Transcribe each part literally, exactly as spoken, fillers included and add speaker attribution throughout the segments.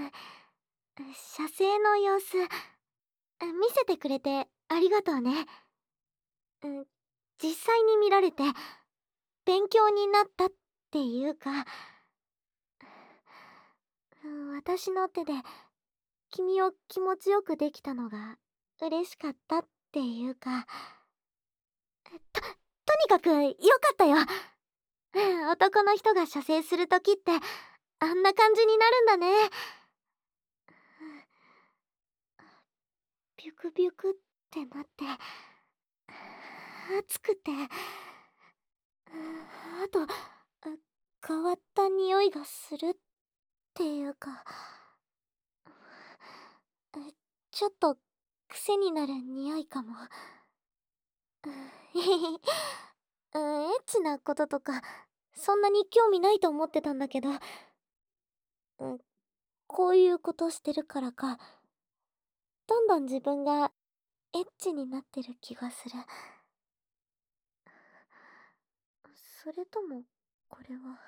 Speaker 1: 射精の様子、見せてくれてありがとうね。うん実際に見られて勉強になったっていうか、うん私の手で君を気持ちよくできたのが嬉しかったっていうか、と、とにかくよかったよ。うん男の人が射精するときってあんな感じになるんだね。ビュクビュクってなって熱くて、あと変わった匂いがするっていうか、ちょっと癖になる匂いかも。エッチなこととかそんなに興味ないと思ってたんだけど、うんこういうことしてるからか、どんどん自分がエッチになってる気がする。それともこれは、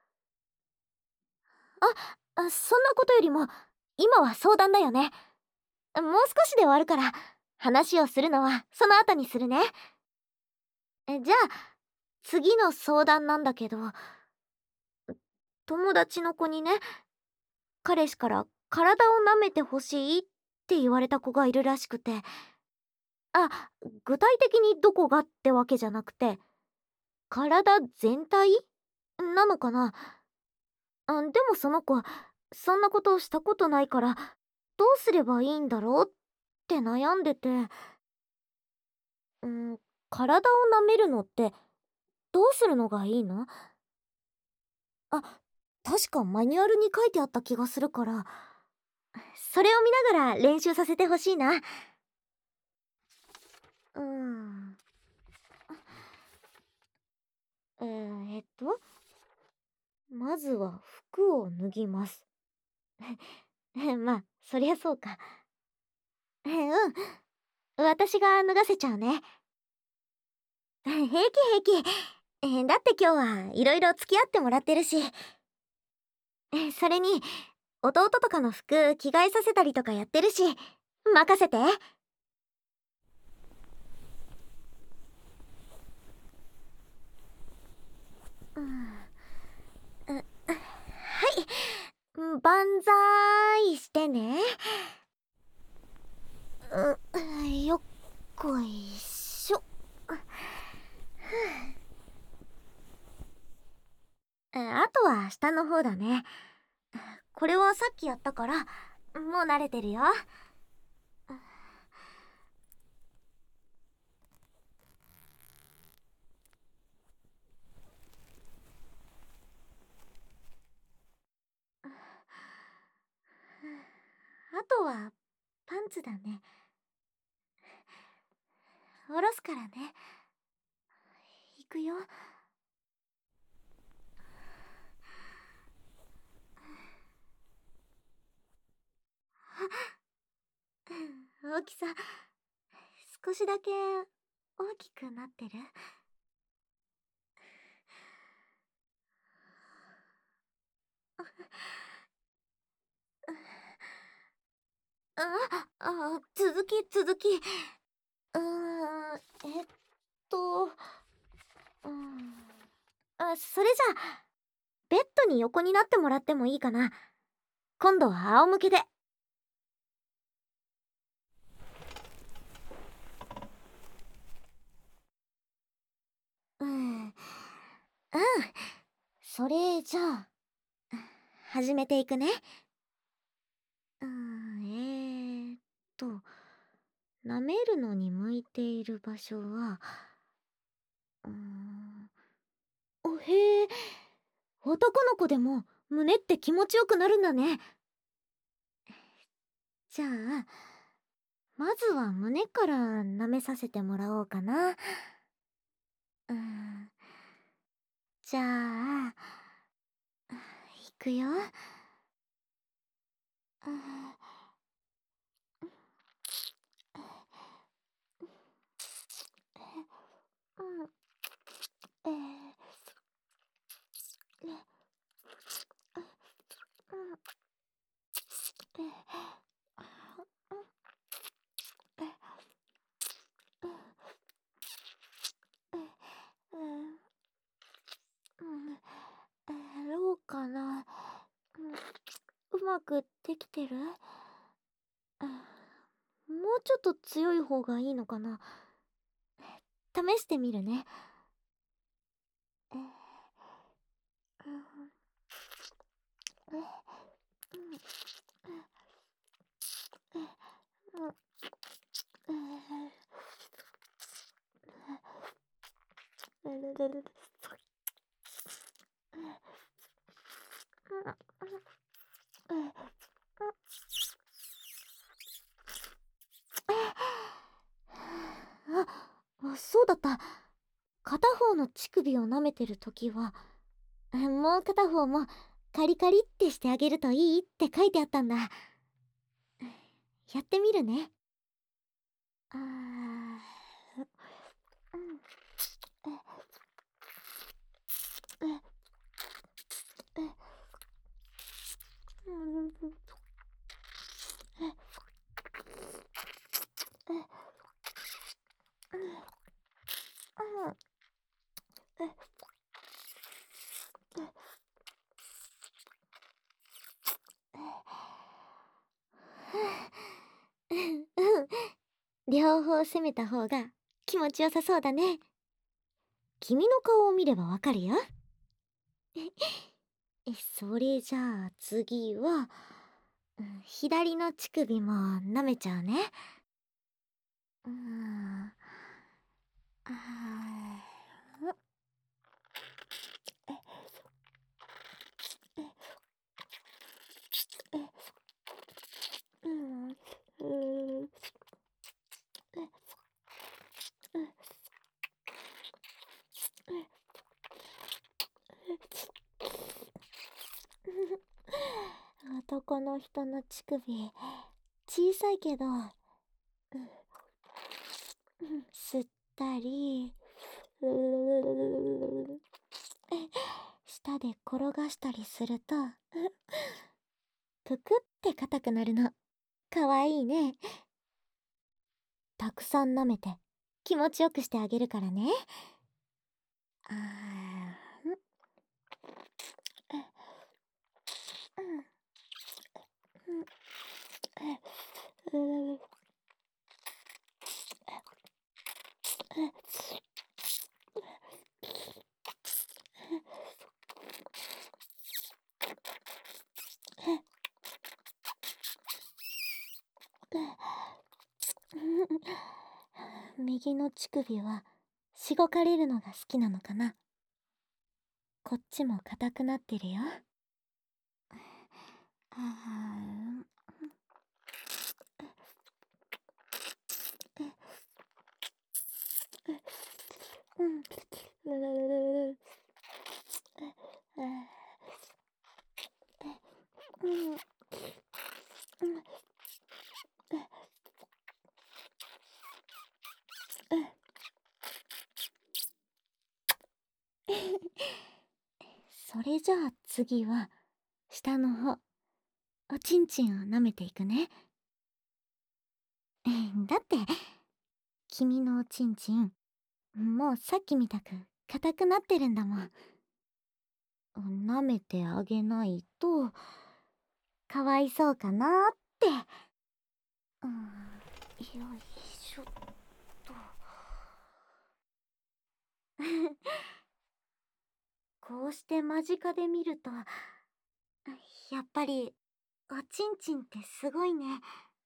Speaker 1: あ、あそんなことよりも今は相談だよね。もう少しで終わるから話をするのはその後にするね。えじゃあ次の相談なんだけど、友達の子にね、彼氏から体を舐めてほしいって言われた子がいるらしくて、あ、具体的にどこがってわけじゃなくて、体全体なのかな。あでもその子そんなことをしたことないから、どうすればいいんだろうって悩んでて、うん、体を舐めるのってどうするのがいいの？あ、確かマニュアルに書いてあった気がするから、それを見ながら練習させてほしいな。うーん。えー、えっと、まずは服を脱ぎます。まあ、そりゃそうか。うん、私が脱がせちゃうね。平気平気。えだって今日はいろいろ付き合ってもらってるし。えそれに、弟とかの服着替えさせたりとかやってるし、任せて。うん、うはい、万歳してね。うよっこいしょ。あとは下の方だね。これはさっきやったからもう慣れてるよ。あとはパンツだね。下ろすからね。いくよ。大きさ少しだけ大きくなってる。ああ続き続き。うーんえっとうんあそれじゃあベッドに横になってもらってもいいかな。今度は仰向けで。うんうんそれじゃあ始めていくね。うんえーっと舐めるのに向いている場所は、うーんおへえ、男の子でも胸って気持ちよくなるんだね。じゃあまずは胸から舐めさせてもらおうかな。うんじゃあいくよ。うんうんえーうんやろうかな。うまくできてる？もうちょっと強い方がいいのかな。試してみるね。あ、そうだった。片方の乳首を舐めてるときは、もう片方もカリカリってしてあげるといいって書いてあったんだ。やってみるね。あー、うん、え、え、え、うん、え、え、うん、え、え、うん、両方攻めた方が気持ちよさそうだね。君の顔を見ればわかるよ。え、それじゃあ次は、うん、左の乳首も舐めちゃうね。うーん。あー、うん、うー、男の人の乳首、小さいけど、吸ったり、うー、舌で転がしたりすると、ぷくって硬くなるの。かわいいね。たくさん舐めて気持ちよくしてあげるからね。あー、ん、うん、うん、右の乳首はしごかれるのが好きなのかな。こっちも硬くなってるよ。あー、うん、うー、うん、うん、それじゃあ次は下の方、おちんちんを舐めていくね。だって君のおちんちん、もうさっきみたく硬くなってるんだもん。舐めてあげないとかわいそうかなって。うん、よいしょっと。こうして間近で見ると、やっぱりおちんちんってすごいね。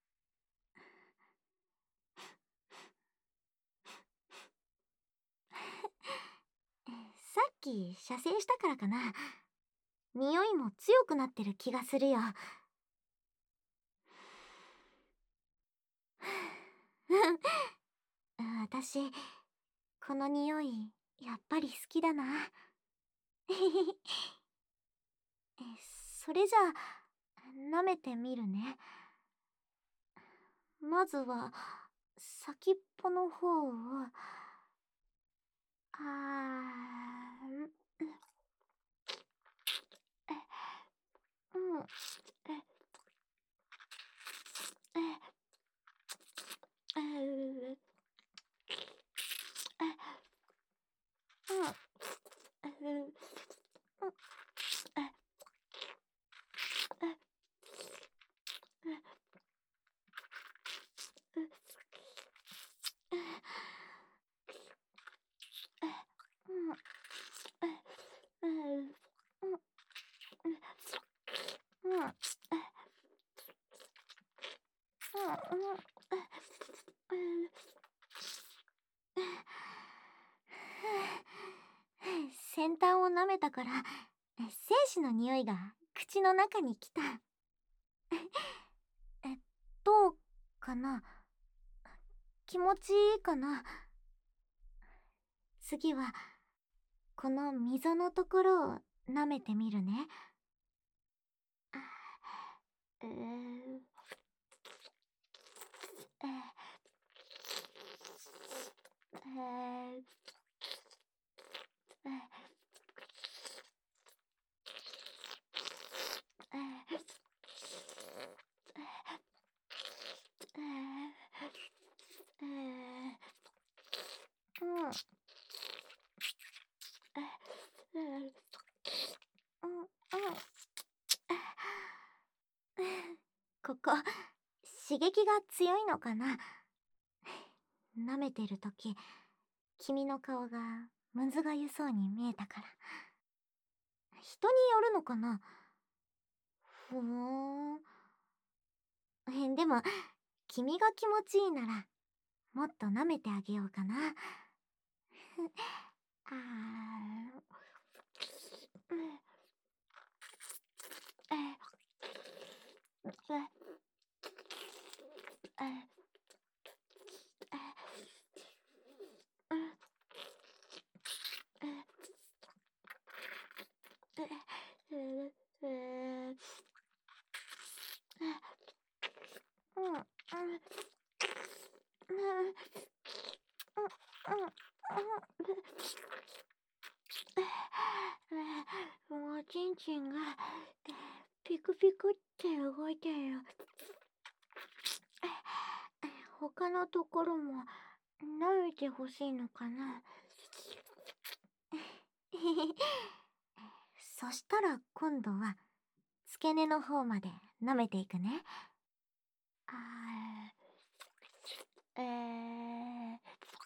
Speaker 1: さっき射精したからかな。匂いも強くなってる気がするよ。私、この匂いやっぱり好きだな。それじゃあ舐めてみるね。まずは先っぽの方を、あー、うん、え、 先端を舐めたから精子の匂いが口の中に来た。え、どうかな？気持ちいいかな？次はこの溝のところを舐めてみるね。えー、えー、えー、えー、えー、えー、うん、えー、うん、うん、ここ刺激が強いのかな？舐めてるとき君の顔がむずがゆそうに見えたから。人によるのかな？ふーん。えでも君が気持ちいいならもっと舐めてあげようかな。あー、うん、えええもうちんちんがピクピクって動いてる。他のところも舐めてほしいのかな？そしたら今度は付け根の方まで舐めていくね。あー、えー、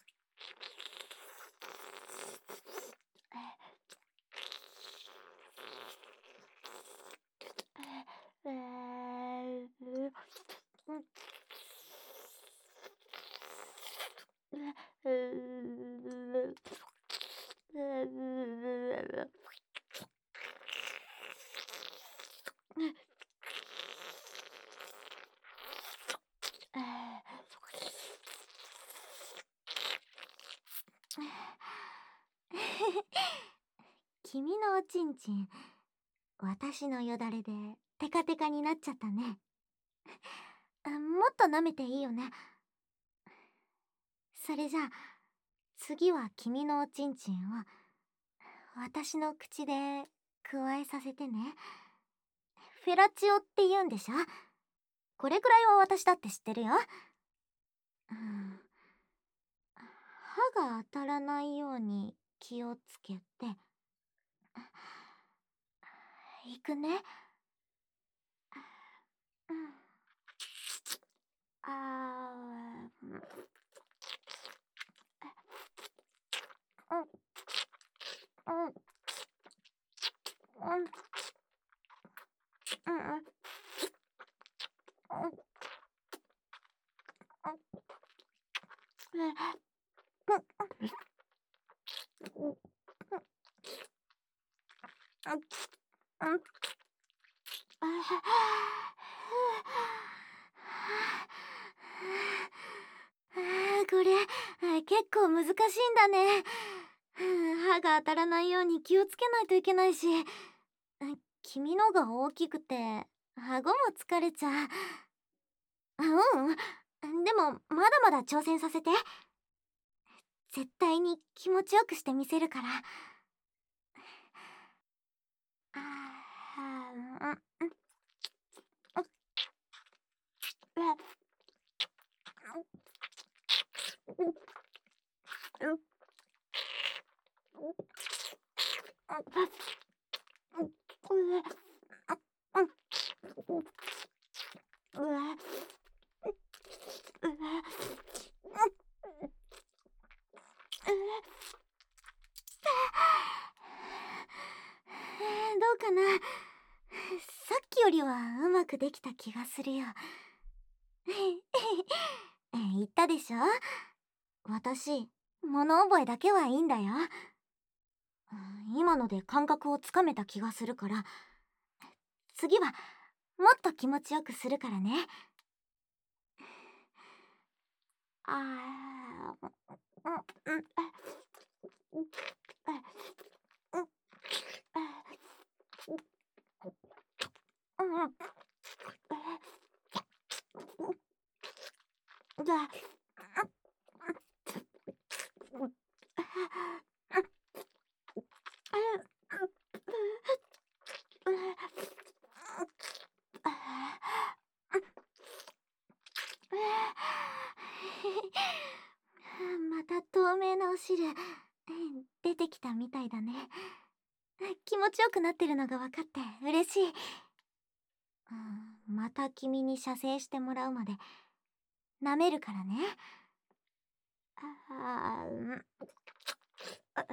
Speaker 1: えー、うん、君のおちんちん、私のよだれでテカテカになっちゃったね。もっと舐めていいよね。それじゃあ次は君のおちんちんを私の口でくわえさせてね。フェラチオって言うんでしょ？これくらいは私だって知ってるよ。うん、歯が当たらないように気をつけていくね。うん、あー、うん、うん、うん、うん、うん、これ結構難しいんだね。歯が当たらないように気をつけないといけないし、君のが大きくて顎も疲れちゃう。うん、でもまだまだ挑戦させて。絶対に気持ちよくしてみせるから。あー、うん、うん、どうかな？さっきよりはうまくできた気がするよ。 言ったでしょ。私、物覚えだけはいいんだよ。今ので感覚をつかめた気がするから、次はもっと気持ちよくするからね。あー、うん、うん、うん、うん、うん、じゃあ、また透明なお汁出てきたみたいだね。気持ちよくなってるのが分かって嬉しい。うん、また君に射精してもらうまで舐めるからね。あー、あ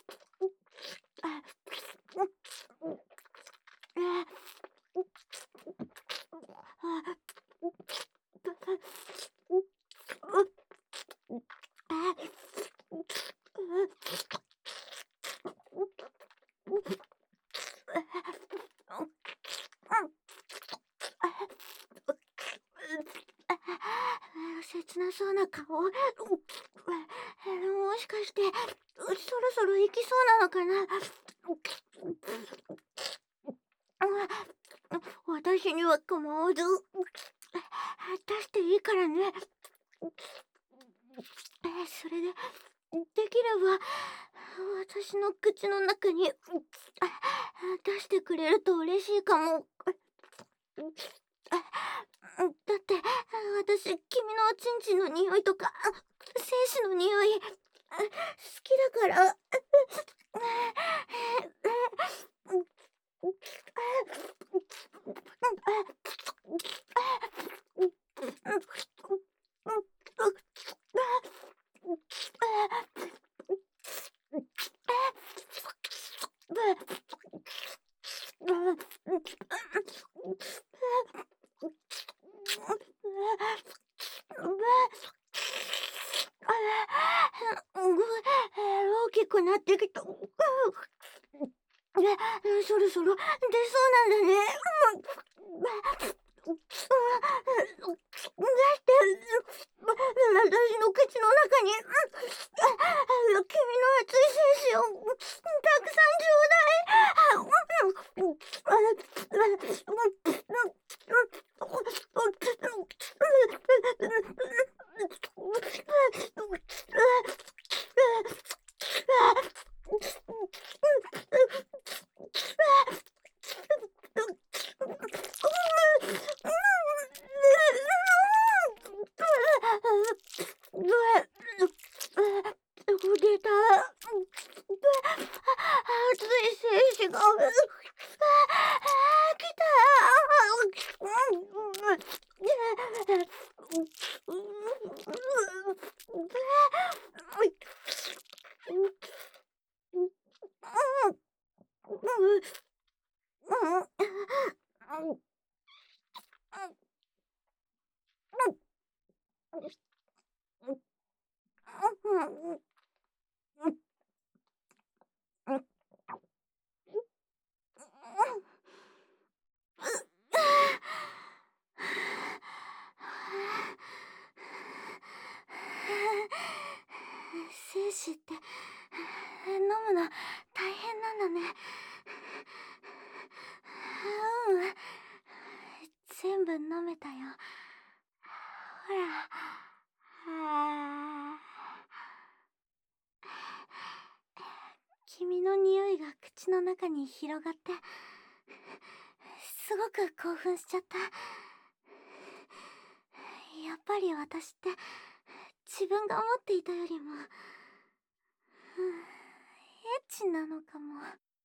Speaker 1: 切なそうな顔。もしかしてそろそろ行きそうなのかな。私には構わず出していいからね。それでできれば私の口の中に出してくれると嬉しいかも。だって私君のおちんちんの匂いとか精子の匂い好きだから。大きくなってきた。そろそろ出そうなんだね。出して、私の口の中に君の熱い精子をたくさんちょうだい。出た。熱い精子が。来た。精子って飲むの大変なんだね。うん、全部飲めたよ。ほら。あ君の匂いが口の中に広がってすごく興奮しちゃった。やっぱり私って自分が思っていたよりも、うん、エッチなのかも。